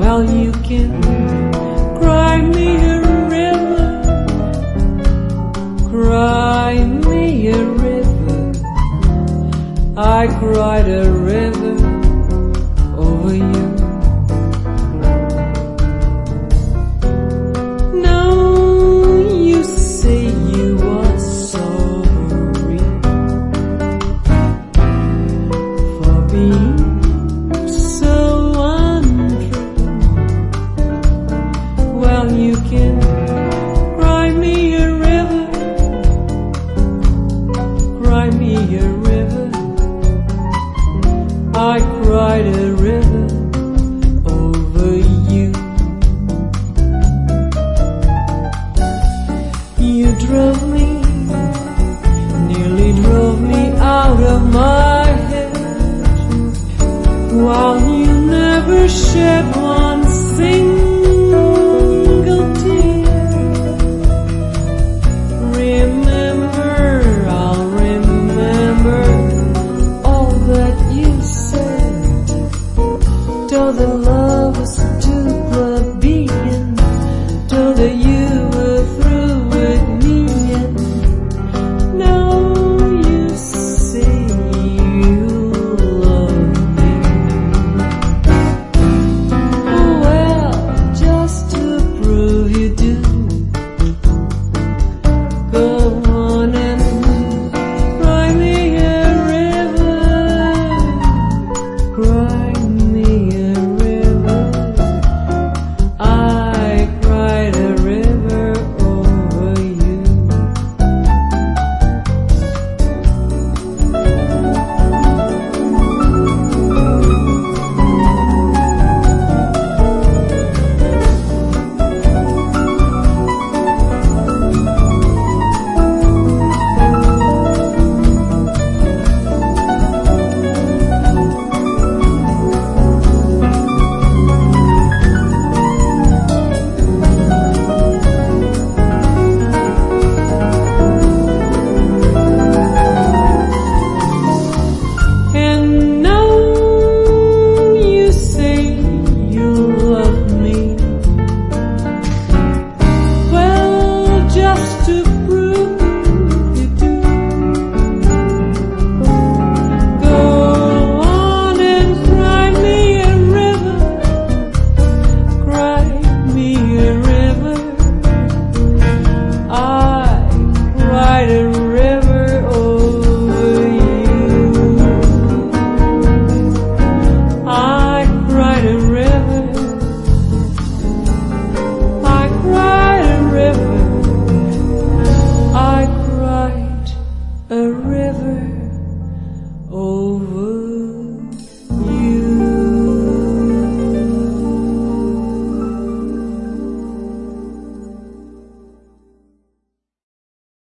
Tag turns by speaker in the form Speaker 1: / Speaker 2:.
Speaker 1: Well, you can cry me a river, cry me a river. I cried a river over you. Now you say you are sorry for being so untrue. Well, you can cry me a river, cry me a river. I cried a river over you. You drove me, nearly drove me out of my head, while you never shed one single tear. Remember, I'll remember all that you said. Though the love was to the begin, though that you were through with me, and now you say you love me. Well, just to prove you do, go on and cry me a river, cry me a river. I cried a river over you. And now you say you love me. Well, just to prove you do, go on and cry me a river, cry me a river. I cried a river over you. I cried a river, I cried a river, I cried a river.